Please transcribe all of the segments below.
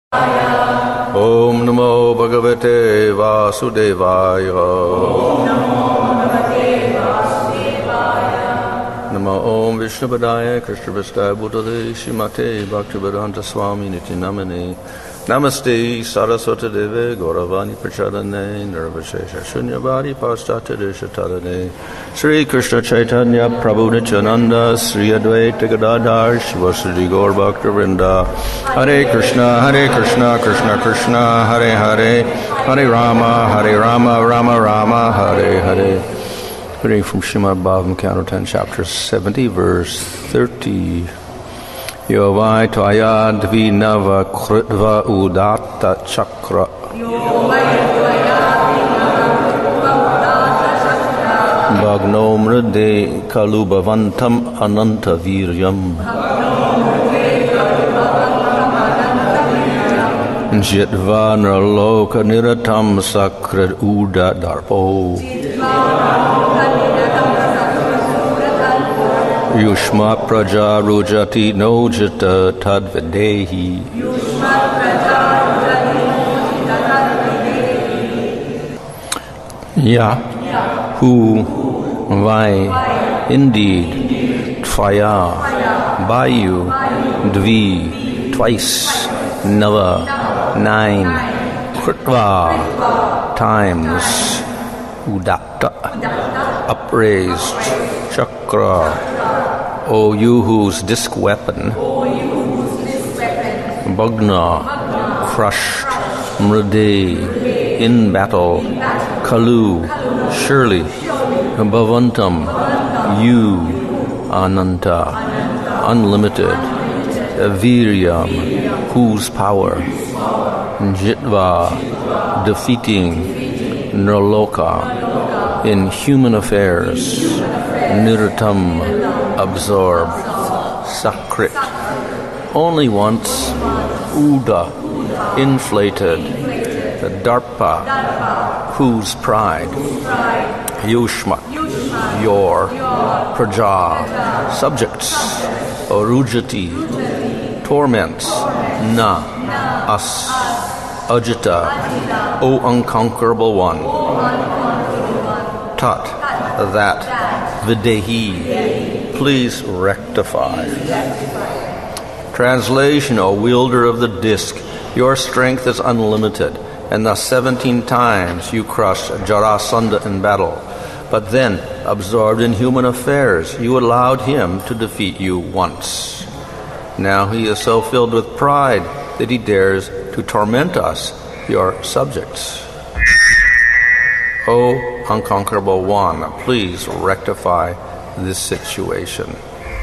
Om Namo Bhagavate Vasudevaya. Namo Om Vishnupadaya Krishnavastaya Bhutale Shrimate Bhaktivedanta Swami Nityanamane Namaste Saraswati Deve Gauravani Prachadane Nirvashesha Shunyavadi Paschatya Deshatarane Sri Krishna Chaitanya Prabhu Nityananda Sri Advaita Gadadhar Shivasadi Gaur Bhaktivinoda Hare Krishna Krishna Krishna Hare Hare Hare Rama Rama Rama Hare Hare. Reading from Srimad Bhagavatam, Canto 10, Chapter 70, verse 30. Yovai tvaya dvinava kritva udatta chakra. Bhagno mride kalubhavantam ananta viryam. Jitva nraloka niratam sakrat uda darpo. Yushma praja rujati nojata tadvidehi. Ya, who, vai, indeed, tvaya, by you, dvi, twice, nava, 9, kritva, times, udatta, upraised, chakra, O you whose disc weapon, Bhagna, crushed, Mride, in battle, Kalu, surely, Bhavantam, you, Ananta, unlimited, Viryam, whose power, Jitva, defeating, Nraloka, in human affairs, Nirtam, absorb, sakrit, only once, Uda, inflated, the Darpa, whose pride, Yushma, your, Praja, subjects, Orujati, torments, Na, us, Ajita, O unconquerable one, Tat, that, Videhi, please rectify. Translation, O wielder of the disc, your strength is unlimited, and thus 17 times you crushed Jarasandha in battle. But then, absorbed in human affairs, you allowed him to defeat you once. Now he is so filled with pride that he dares to torment us, your subjects. O unconquerable one, please rectify this situation.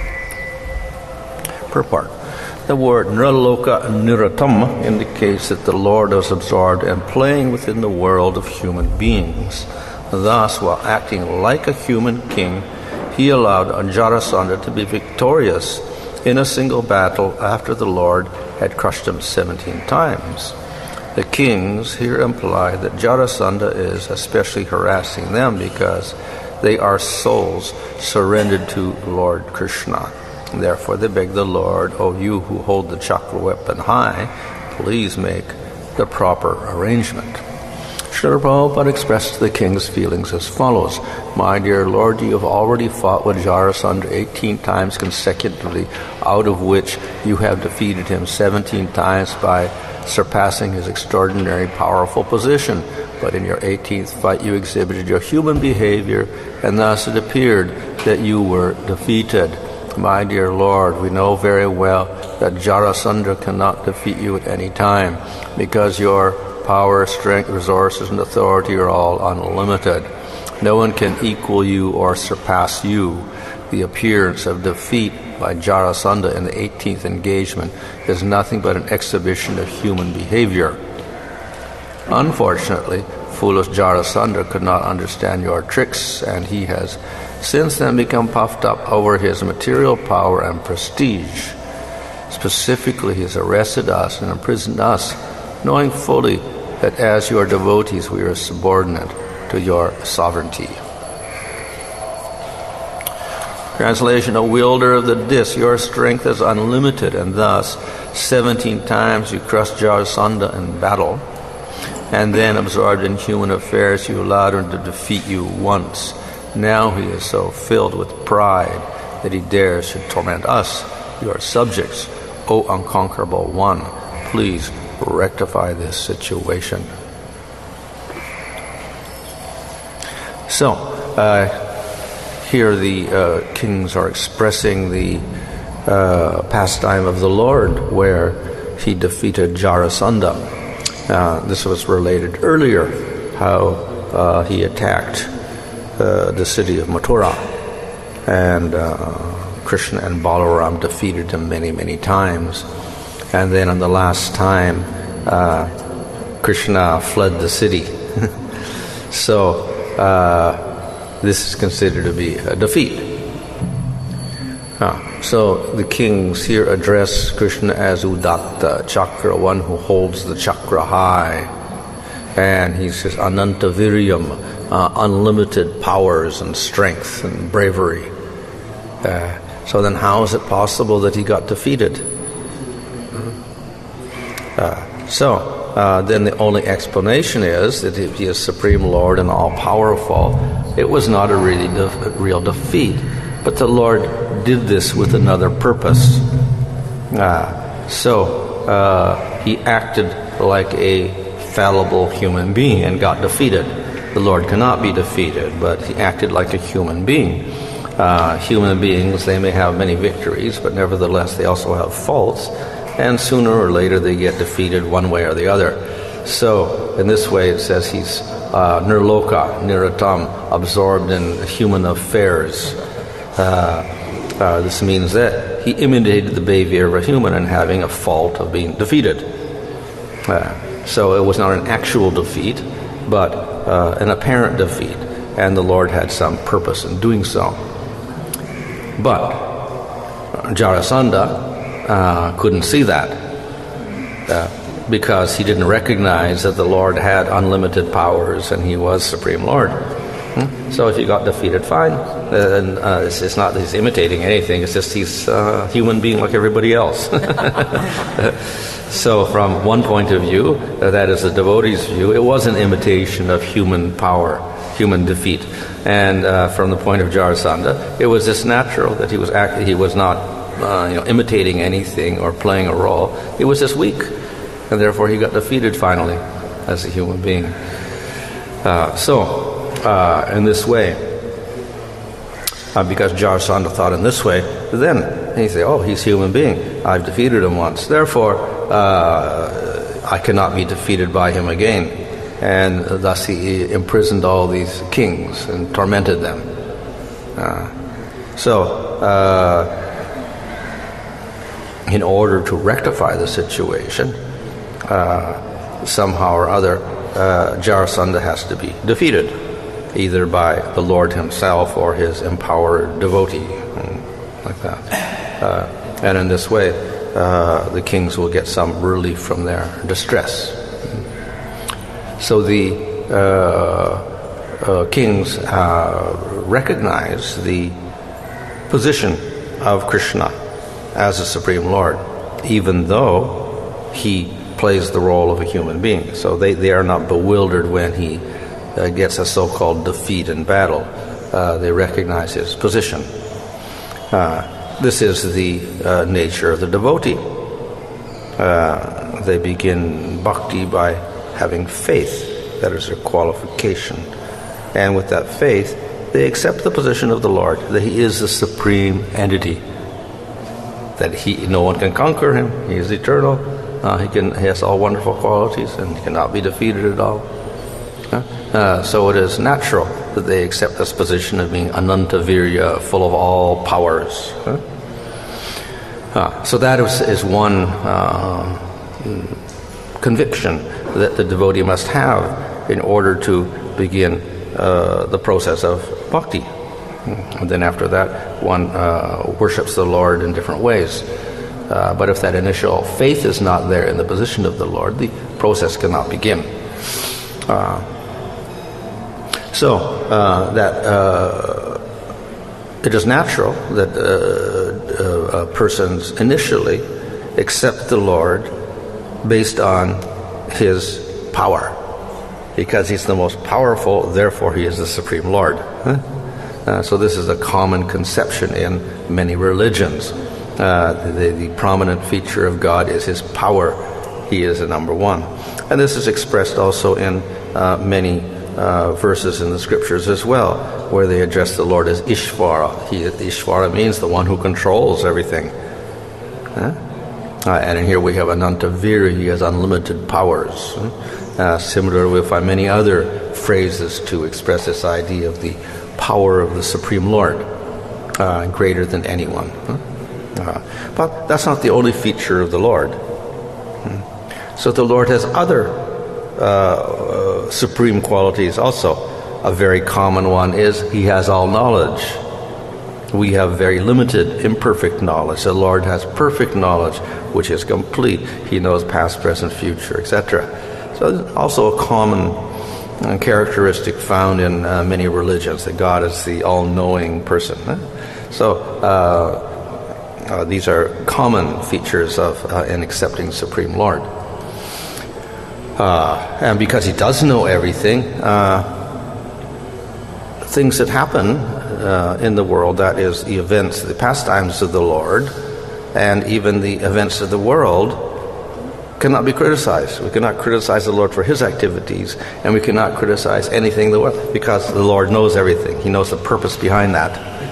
Purport. The word Nraloka Niratam indicates that the Lord is absorbed and playing within the world of human beings. Thus, while acting like a human king, he allowed Jarasandha to be victorious in a single battle after the Lord had crushed him 17 times. The kings here imply that Jarasandha is especially harassing them because they are souls surrendered to Lord Krishna. Therefore they beg the Lord, O you who hold the chakra weapon high, please make the proper arrangement. Srila Prabhupada expressed the king's feelings as follows. My dear Lord, you have already fought with Jarasandha 18 times consecutively, out of which you have defeated him 17 times by surpassing his extraordinary powerful position. But in your 18th fight you exhibited your human behavior, and thus it appeared that you were defeated. My dear Lord, we know very well that Jarasandha cannot defeat you at any time, because your power, strength, resources, and authority are all unlimited. No one can equal you or surpass you. The appearance of defeat by Jarasandha in the 18th engagement is nothing but an exhibition of human behavior. Unfortunately, foolish Jarasandha could not understand your tricks, and he has since then become puffed up over his material power and prestige. Specifically, he has arrested us and imprisoned us, knowing fully that as your devotees we are subordinate to your sovereignty. Translation, O wielder of the disk, your strength is unlimited, and thus 17 times you crushed Jarasandha in battle, and then, absorbed in human affairs, you allowed him to defeat you once. Now he is so filled with pride that he dares to torment us, your subjects. O unconquerable one, please rectify this situation. So, here the kings are expressing the pastime of the Lord where he defeated Jarasandha. This was related earlier, how he attacked the city of Mathura, and Krishna and Balaram defeated him many, many times. And then on the last time, Krishna fled the city. So this is considered to be a defeat. So the kings here address Krishna as Udatta Chakra, one who holds the chakra high. And he says Ananta Viryam, unlimited powers and strength and bravery. So then how is it possible that he got defeated? Then the only explanation is that if he is Supreme Lord and all-powerful, it was not a real defeat, but the Lord did this with another purpose. He acted like a fallible human being and got defeated. The Lord cannot be defeated, but he acted like a human being. Human beings, they may have many victories, but nevertheless they also have faults, and sooner or later they get defeated one way or the other. So in this way it says he's nirloka, niratam, absorbed in human affairs. This means that he imitated the behavior of a human and having a fault of being defeated. So it was not an actual defeat, but an apparent defeat, and the Lord had some purpose in doing so. But Jarasandha couldn't see that because he didn't recognize that the Lord had unlimited powers and he was Supreme Lord. So if he got defeated, fine. It's not that he's imitating anything, it's just he's a human being like everybody else. So from one point of view, that is the devotee's view, it was an imitation of human power, human defeat. And from the point of Jarasandha, it was just natural that he was not imitating anything or playing a role. He was just weak, and therefore he got defeated finally as a human being. In this way, because Jarasandha thought in this way, then he said, oh, he's a human being. I've defeated him once. Therefore, I cannot be defeated by him again. And thus he imprisoned all these kings and tormented them. In order to rectify the situation, somehow or other, Jarasandha has to be defeated, either by the Lord himself or his empowered devotee, like that. And in this way, the kings will get some relief from their distress. So the kings recognize the position of Krishna as a Supreme Lord, even though he plays the role of a human being. So they are not bewildered when he gets a so-called defeat in battle. They recognize his position. This is the nature of the devotee. They begin bhakti by having faith. That is their qualification. And with that faith, they accept the position of the Lord, that he is the supreme entity, that no one can conquer him. He is eternal. He has all wonderful qualities, and he cannot be defeated at all. So it is natural that they accept this position of being Ananta Virya, full of all powers. So that is one conviction that the devotee must have in order to begin the process of bhakti. And then after that, one worships the Lord in different ways. But if that initial faith is not there in the position of the Lord, the process cannot begin. it is natural that persons initially accept the Lord based on his power, because he's the most powerful, therefore he is the supreme Lord. So this is a common conception in many religions. The prominent feature of God is his power. He is the number one. And this is expressed also in many verses in the scriptures as well, where they address the Lord as Ishvara. Ishvara means the one who controls everything. And in here we have Anantaviri, he has unlimited powers. Similarly, we find many other phrases to express this idea of the power of the Supreme Lord, greater than anyone. But that's not the only feature of the Lord. So the Lord has other supreme qualities also. A very common one is he has all knowledge. We have very limited, imperfect knowledge. The Lord has perfect knowledge, which is complete. He knows past, present, future, etc. So also a common characteristic found in many religions, that God is the all-knowing person. So these are common features of an accepting Supreme Lord. And because he does know everything, things that happen in the world, that is the events, the pastimes of the Lord, and even the events of the world, cannot be criticized. We cannot criticize the Lord for his activities, and we cannot criticize anything in the world, because the Lord knows everything. He knows the purpose behind that.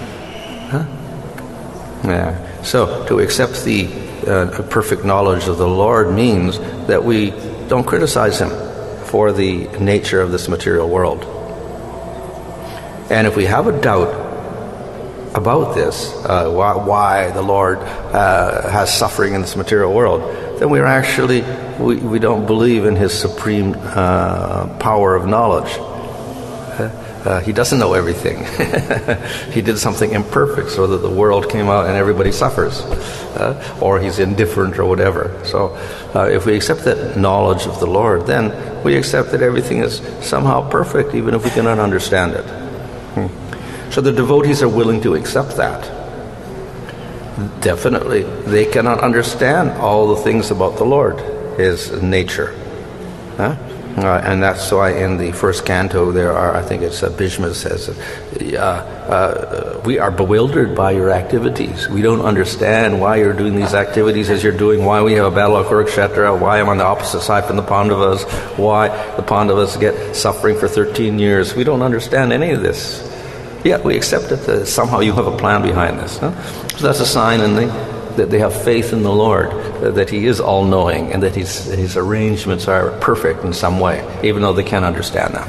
So to accept the perfect knowledge of the Lord means that we don't criticize him for the nature of this material world. And if we have a doubt about this, why the Lord has suffering in this material world, then we don't believe in his supreme power of knowledge. He doesn't know everything. He did something imperfect so that the world came out and everybody suffers, or he's indifferent or whatever. So if we accept that knowledge of the Lord, then we accept that everything is somehow perfect, even if we cannot understand it. So the devotees are willing to accept that. Definitely, they cannot understand all the things about the Lord, his nature. And that's why in the first canto there are, I think it's Bhishma says, we are bewildered by your activities. We don't understand why you're doing these activities as you're doing, why we have a battle of Kurukshetra, why I'm on the opposite side from the Pandavas, why the Pandavas get suffering for 13 years. We don't understand any of this. Yet we accept that somehow you have a plan behind this. So that's a sign that they have faith in the Lord, that he is all-knowing, and that his arrangements are perfect in some way, even though they can't understand them.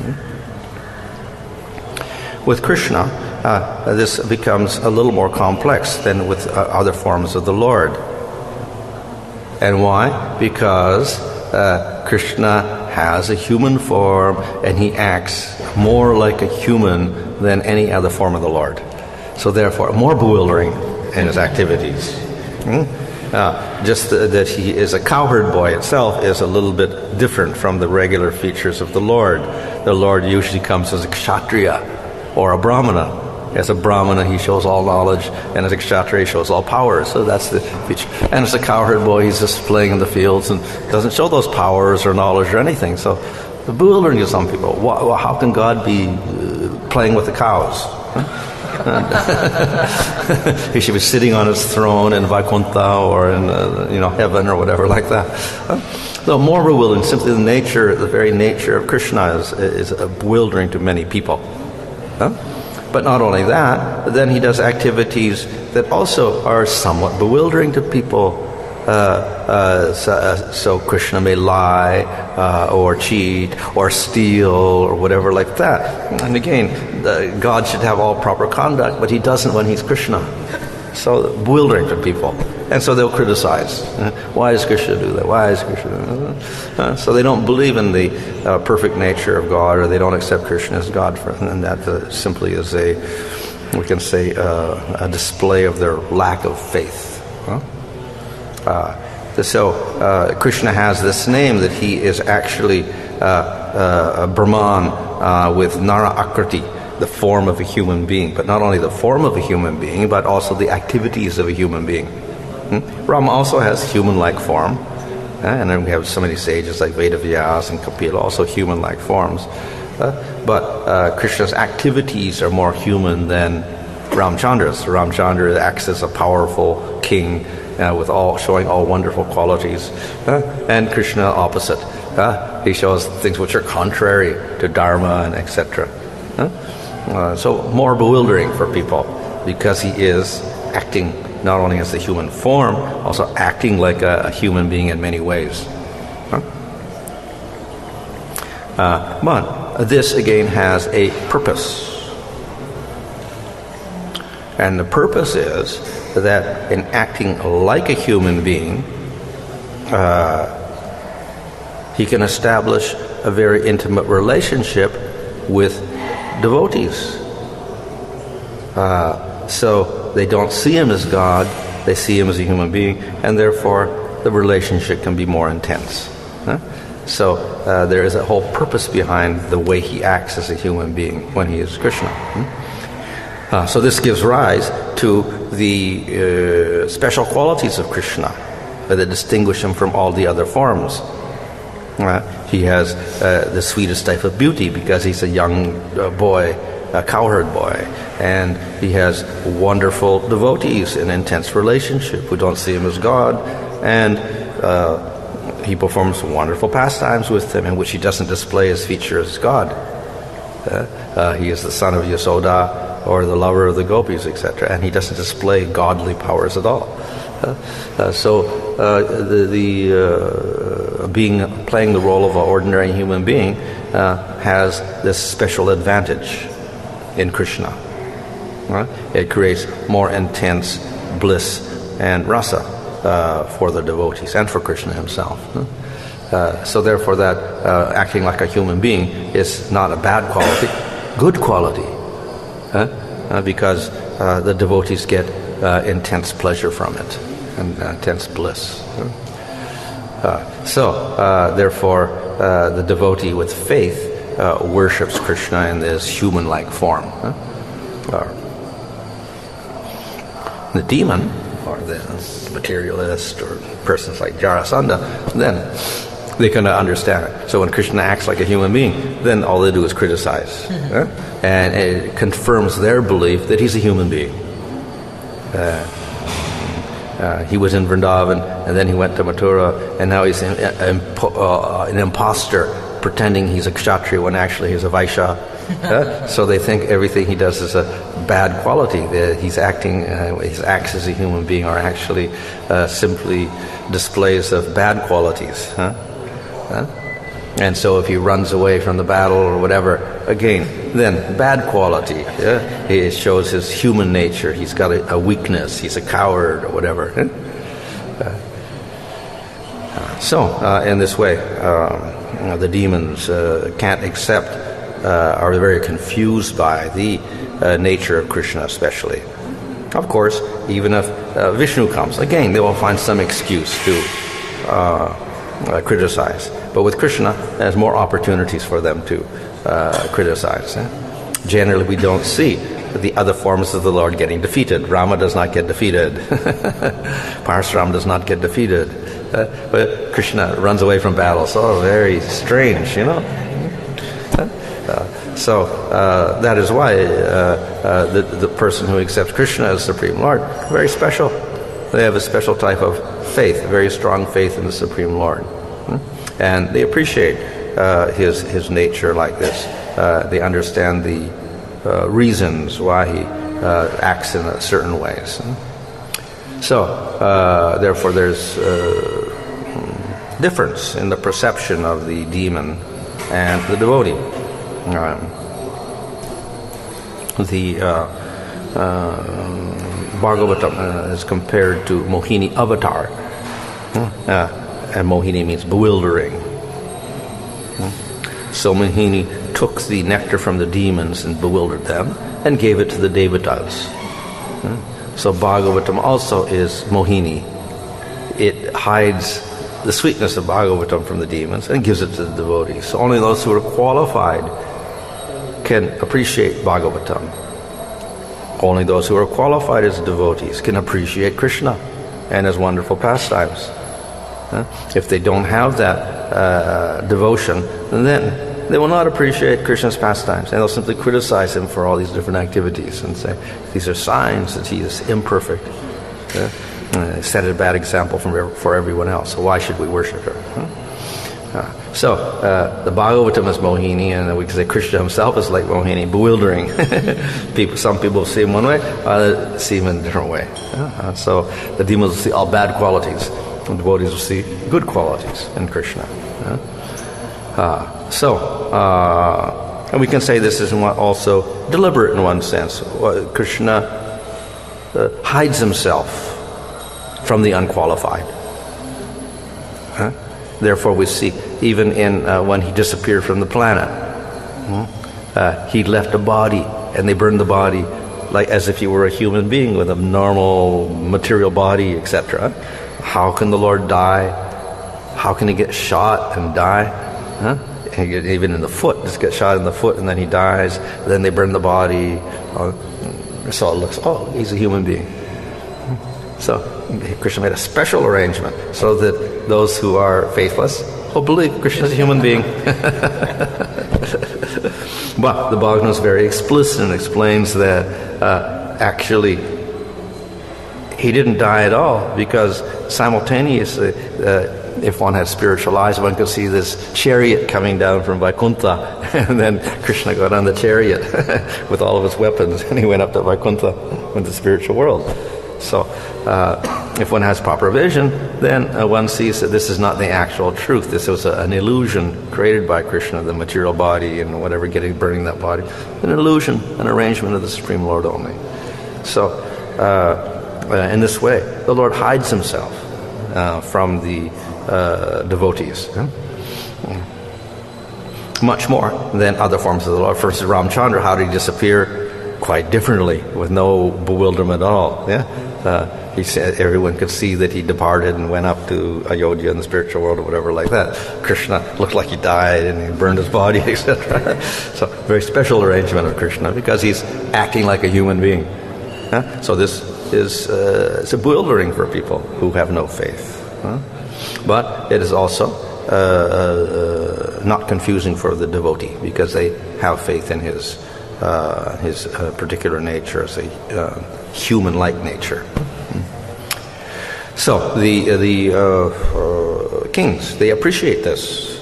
With Krishna, this becomes a little more complex than with other forms of the Lord. And why? Because Krishna has a human form, and he acts more like a human than any other form of the Lord. So therefore, more bewildering in his activities. Just that he is a cowherd boy itself is a little bit different from the regular features of the Lord. The Lord usually comes as a kshatriya or a brahmana. As a brahmana, he shows all knowledge, and as a kshatriya, he shows all powers. So that's the feature. And as a cowherd boy, he's just playing in the fields and doesn't show those powers or knowledge or anything. So the bewildering to some people. How can God be playing with the cows? He should be sitting on his throne in Vaikuntha or in heaven or whatever like that. So more bewildering. Simply the very nature of Krishna is bewildering to many people. But not only that, but then he does activities that also are somewhat bewildering to people. So Krishna may lie or cheat or steal or whatever like that. And again, God should have all proper conduct, but he doesn't when he's Krishna. So bewildering to people. And so they'll criticize. Why does Krishna do that? Why is Krishna do that? So they don't believe in the perfect nature of God, or they don't accept Krishna as God. And that simply is a display of their lack of faith. So Krishna has this name that he is actually Brahman with Nara Akriti, the form of a human being, but not only the form of a human being, but also the activities of a human being. Rama also has human-like form, and then we have so many sages like Vedavyas and Kapila, also human-like forms. But Krishna's activities are more human than Ramchandra's. Ramchandra acts as a powerful king showing all wonderful qualities, and Krishna opposite. He shows things which are contrary to Dharma and etc. So more bewildering for people, because he is acting not only as the human form, also acting like a human being in many ways. But this again has a purpose. And the purpose is that in acting like a human being, he can establish a very intimate relationship with devotees. So they don't see him as God, they see him as a human being, and therefore the relationship can be more intense. So there is a whole purpose behind the way he acts as a human being when he is Krishna. So this gives rise to the special qualities of Krishna that distinguish him from all the other forms. He has the sweetest type of beauty because he's a young boy, a cowherd boy, and he has wonderful devotees in intense relationship who don't see him as God, and he performs wonderful pastimes with them in which he doesn't display his feature as God. He is the son of Yasoda, or the lover of the gopis, etc., and he doesn't display godly powers at all. So playing the role of an ordinary human being has this special advantage in Krishna. It creates more intense bliss and rasa for the devotees and for Krishna himself. So therefore that acting like a human being is not a bad quality, good quality, because the devotees get intense pleasure from it and intense bliss. Therefore the devotee with faith worships Krishna in this human-like form. The demon, or the materialist, or persons like Jarasandha, then they can understand it. So when Krishna acts like a human being, then all they do is criticize. And it confirms their belief that he's a human being. He was in Vrindavan, and then he went to Mathura, and now he's an imposter, pretending he's a kshatriya when actually he's a vaishya. So they think everything he does is a bad quality. His acts as a human being are actually simply displays of bad qualities. And so if he runs away from the battle or whatever, again, then bad quality. He shows his human nature. He's got a weakness. He's a coward or whatever. In this way, the demons can't accept, are very confused by the nature of Krishna especially. Of course, even if Vishnu comes, again, they will find some excuse to criticize. But with Krishna, there's more opportunities for them to criticize. Generally, we don't see the other forms of the Lord getting defeated. Rama does not get defeated. Parasuram does not get defeated. But Krishna runs away from battle. So very strange, So that is why the person who accepts Krishna as Supreme Lord, very special. They have a special type of faith, very strong faith in the Supreme Lord. And they appreciate his nature like this. They understand the reasons why he acts in certain ways. So, therefore, there's difference in the perception of the demon and the devotee. Bhagavatam is compared to Mohini avatar. And Mohini means bewildering. So Mohini took the nectar from the demons and bewildered them and gave it to the devatas. So Bhagavatam also is Mohini. It hides the sweetness of Bhagavatam from the demons and gives it to the devotees. So only those who are qualified can appreciate Bhagavatam. Only those who are qualified as devotees can appreciate Krishna and his wonderful pastimes. If they don't have that devotion, then they will not appreciate Krishna's pastimes, and they'll simply criticize him for all these different activities and say these are signs that he is imperfect. Set a bad example for everyone else, so why should we worship her? So the Bhagavatam is Mohini, and we can say Krishna himself is like Mohini, bewildering. Some people see him one way, others see him in a different way. So the demons will see all bad qualities, and the devotees will see good qualities in Krishna. And we can say this is also deliberate in one sense. Krishna hides himself from the unqualified. Therefore we see, even in when he disappeared from the planet, he left a body, and they burned the body like as if he were a human being with a normal material body, etc. How can the Lord die? How can he get shot and die? Even in the foot, just get shot in the foot and then he dies. Then they burn the body. So it looks, he's a human being. So Krishna made a special arrangement so that those who are faithless will believe Krishna is a human being. But the Bhagavatam is very explicit and explains that actually he didn't die at all, because simultaneously, if one had spiritual eyes, one could see this chariot coming down from Vaikuntha, and then Krishna got on the chariot with all of his weapons, and he went up to Vaikuntha in the spiritual world. So if one has proper vision, then one sees that this is not the actual truth. This was an illusion created by Krishna, the material body and whatever, burning that body. An illusion, an arrangement of the Supreme Lord only. So in this way, the Lord hides himself from the devotees. Much more than other forms of the Lord. For instance, Ramchandra, how did he disappear? Quite differently, with no bewilderment at all. He said everyone could see that he departed and went up to Ayodhya in the spiritual world or whatever like that. Krishna looked like he died and he burned his body, etc. So very special arrangement of Krishna, because he's acting like a human being. So this is it's bewildering for people who have no faith. But it is also not confusing for the devotee, because they have faith in his particular nature as a human-like nature. So the kings, they appreciate this.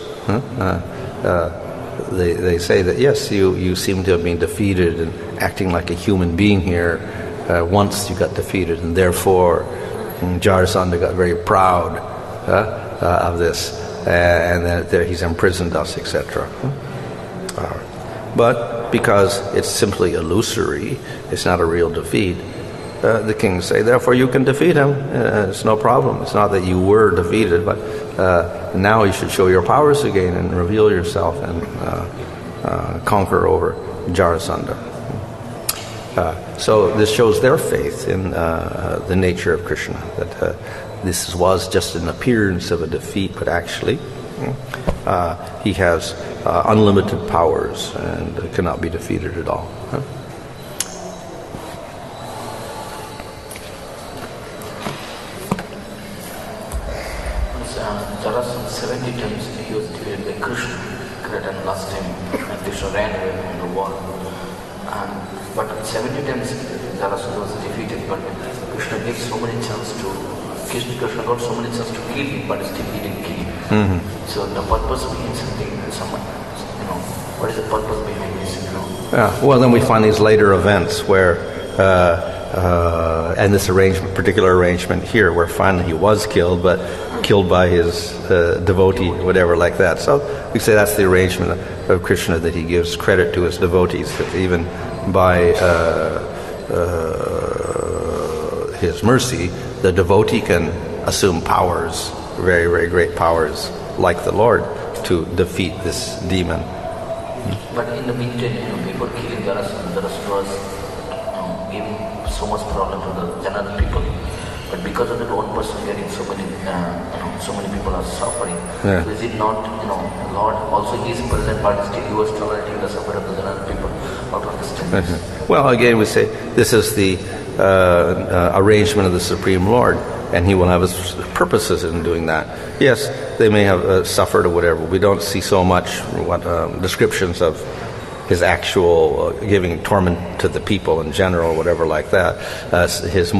They say that yes, you seem to have been defeated and acting like a human being here. Once you got defeated, and therefore Jarasandha got very proud of this, and that he's imprisoned us, etc. But because it's simply illusory, it's not a real defeat, the kings say, therefore you can defeat him. It's no problem. It's not that you were defeated, but now you should show your powers again and reveal yourself and conquer over Jarasandha. So this shows their faith in the nature of Krishna, that this was just an appearance of a defeat, but actually he has unlimited powers and cannot be defeated at all. Jarasandha 70 times he was defeated by Krishna, great and last time, and Krishna ran away from the war. But 70 times Jarasandha was defeated, but Krishna gave so many chances to Krishna got so many chances to kill him, but still he didn't kill him. So the purpose behind something, what is the purpose behind this? Well, then we find these later events where, and this particular arrangement here, where finally he was killed, but killed by his devotee, whatever like that. So we say that's the arrangement of Krishna, that he gives credit to his devotees, that even by his mercy, the devotee can assume powers, very, very great powers, like the Lord, to defeat this demon. But in the meantime, people killing Jarasandha was giving so much problem to the general people. But because of that one person getting so many people are suffering. Yeah. So is it not, Lord also He is present, but still He was tolerating the suffering of the other people. How to understand this? Well, again, we say this is the arrangement of the Supreme Lord, and He will have His purposes in doing that. Yes, they may have suffered or whatever. We don't see so much descriptions of His actual giving torment to the people in general, whatever like that. His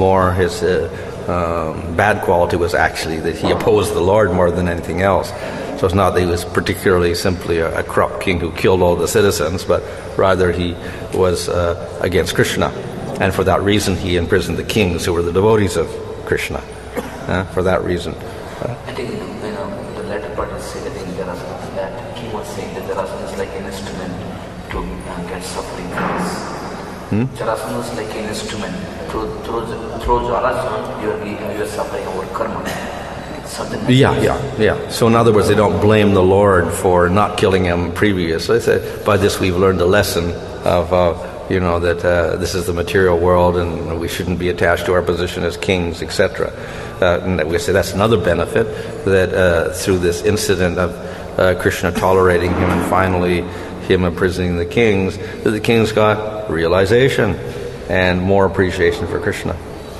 bad quality was actually that He opposed the Lord more than anything else. So it's not that He was particularly simply a corrupt king who killed all the citizens, but rather He was against Krishna. And for that reason He imprisoned the kings who were the devotees of Krishna. For that reason. I think, the latter part is said, I think that King was saying that Jarasandha is like an instrument to get suffering from us. Jarasandha was like an instrument. Through Jarasandha, you are suffering our karma. Something like Yeah. So in other words, they don't blame the Lord for not killing him previous. So they said, by this we've learned a lesson of, that this is the material world and we shouldn't be attached to our position as kings, etc. And we say that's another benefit, that through this incident of Krishna tolerating him and finally him imprisoning the kings, that the kings got realization and more appreciation for Krishna.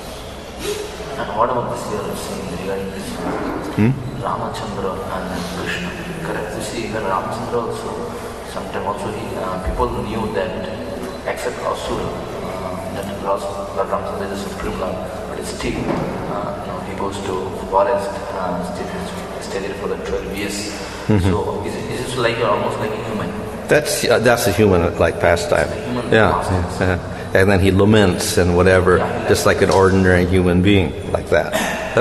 And what about this year of saying regarding this? Ramachandra and Krishna. Correct. You see, even Ramachandra also, sometimes also people knew that, except Asura, that Lord Ramachandra is the Supreme Lord, but still, he goes to forest, stay there for the 12 years. So is it like almost like a human? That's a human-like pastime. Pastime. And then he laments and whatever, just like an ordinary human being, like that.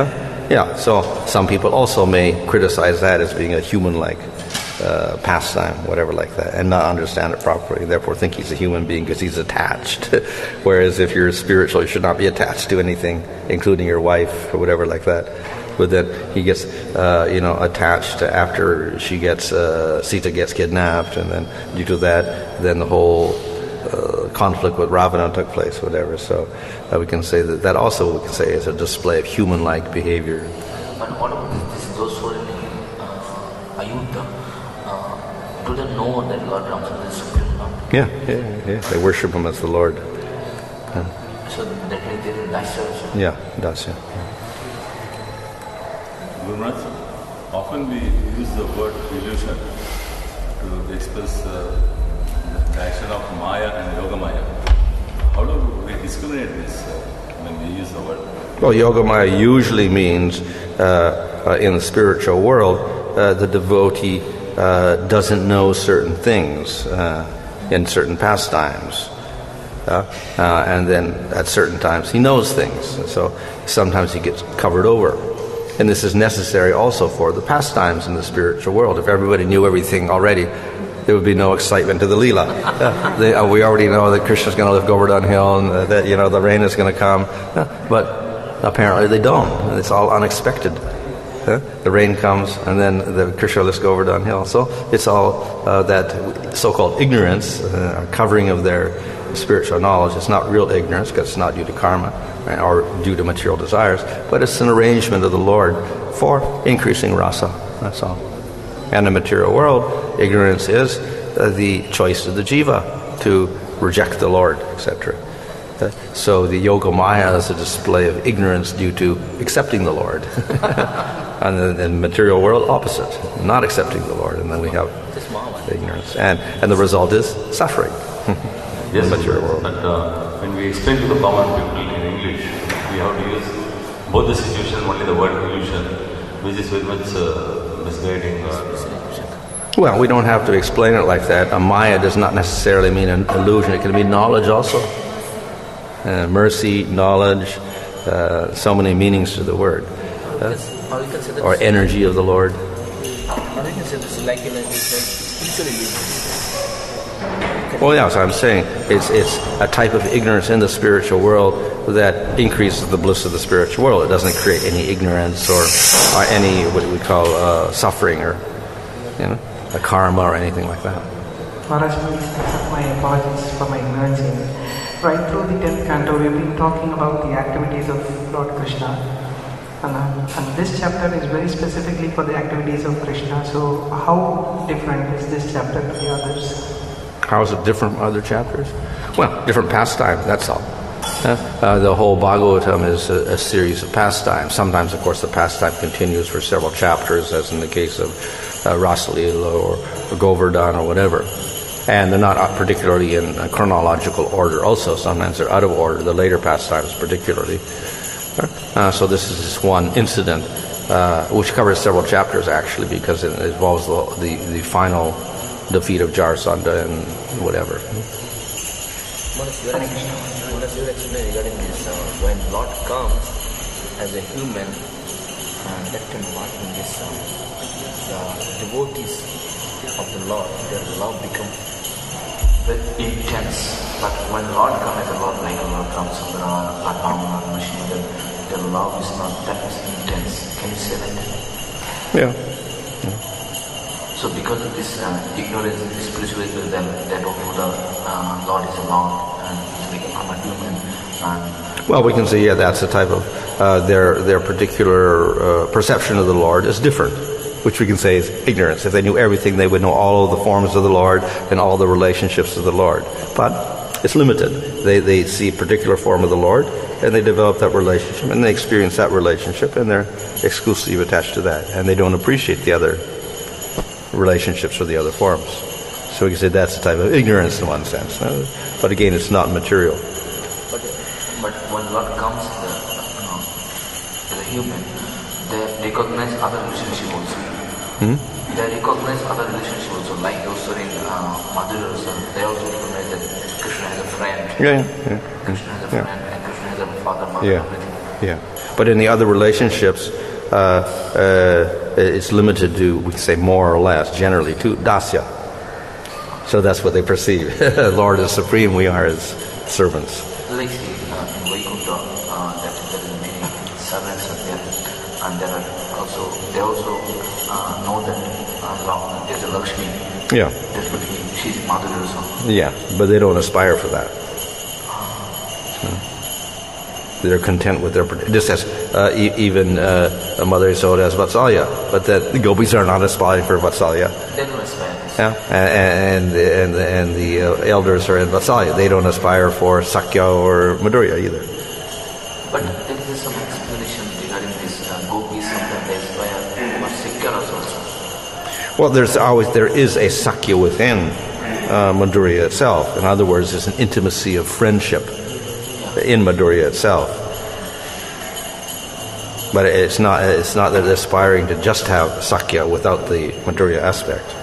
So some people also may criticize that as being a human-like pastime, whatever like that, and not understand it properly, therefore think he's a human being because he's attached. Whereas if you're spiritual, you should not be attached to anything, including your wife or whatever like that. But then he gets, attached after Sita gets kidnapped, and then due to that, then the whole conflict with Ravana took place, whatever. So we can say that also we can say is a display of human-like behavior. But what about those who are in Ayodhya? Do they know that Lord Ramachandra is Supreme Lord? Yeah. They worship him as the Lord. So that means they didn't Dasya. Yeah, Dasya. Guru Maharaj, often we use the word illusion to express the action of Maya and Yoga Maya. How do we discriminate this when we use the word? Well, Yoga Maya usually means, in the spiritual world, the devotee doesn't know certain things in certain pastimes. And then at certain times he knows things. So sometimes he gets covered over. And this is necessary also for the pastimes in the spiritual world. If everybody knew everything already, there would be no excitement to the Leela. We already know that Krishna's going to lift Govardhan Hill and that the rain is going to come. But apparently they don't. It's all unexpected. The rain comes and then the Krishna lifts Govardhan Hill. So it's all that so-called ignorance, covering of their spiritual knowledge. It's not real ignorance because it's not due to karma or due to material desires, but it's an arrangement of the Lord for increasing rasa. That's all. And in the material world, ignorance is the choice of the jiva to reject the Lord, etc. So the Yoga Maya is a display of ignorance due to accepting the Lord. And in the material world, opposite, not accepting the Lord. And then we have ignorance. And the result is suffering. Yes, in the material world. But when we explain to the common people in English, we have to use both the situation, only the word illusion, which is very much misguiding. Well, we don't have to explain it like that. A Maya does not necessarily mean an illusion. It can mean knowledge also. Mercy, knowledge, so many meanings to the word. Or energy of the Lord. Well, yeah, so I'm saying it's a type of ignorance in the spiritual world that increases the bliss of the spiritual world. It doesn't create any ignorance or any what we call suffering or a karma or anything like that. Maharaj, please accept my apologies for my ignorance. Right through the 10th canto, we've been talking about the activities of Lord Krishna. And this chapter is very specifically for the activities of Krishna. So how different is this chapter to the others? How is it different from other chapters? Well, different pastime, that's all. The whole Bhagavatam is a series of pastimes. Sometimes, of course, the pastime continues for several chapters, as in the case of Rasalila or Govardhan or whatever. And they're not particularly in chronological order also. Sometimes they're out of order, the later pastimes particularly. So this is just one incident, which covers several chapters actually, because it involves the final defeat of Jarasandha and whatever. What is your explanation regarding this? When Lord comes as a human, that time watching this, the devotees of the Lord, their love becomes very intense. But when Lord comes as a Lord, like Lord Ramchandra, Radharama, Nrsimha, their love is not that intense. Can you say that? Yeah. So because of this ignorance, this spiritualism, they don't know the Lord is a Lord and he's like, I'm a human. Well, we can say, yeah, that's a type of, their particular perception of the Lord is different, which we can say is ignorance. If they knew everything, they would know all of the forms of the Lord and all the relationships of the Lord. But it's limited. They see a particular form of the Lord and they develop that relationship and they experience that relationship and they're exclusively attached to that. And they don't appreciate the other relationships or the other forms. So we can say that's a type of ignorance in one sense. But again, it's not material. But when Lord comes as a human, they recognize other relationship also. They recognize other relationship also. Like also in Madhura, they also recognize that Krishna has a friend. Yeah. Krishna has a friend and Krishna has a father, mother, everything. Yeah. But in the other relationships, it's limited to, we can say more or less, generally, to dasya. So that's what they perceive. Lord is supreme, we are his servants. Like in Vaikuntha, there is many servants are there, and they also know that there's a Lakshmi. Yeah. There's Lakshmi, she's Madhuri also. Yeah, but they don't aspire for that. They're content with their, just as even Mother Yasoda has Vatsalya, but that the gopis are not aspiring for Vatsalya. They don't aspire. Yeah, and the elders are in Vatsalya. They don't aspire for Sakya or Madhurya either. But there is some explanation regarding this gopis, sometimes they aspire for Sakya also. Well, there is a Sakya within Madhurya itself. In other words, there's an intimacy of friendship in Madhurya itself. But it's not that they're aspiring to just have Sakya without the Madhurya aspect.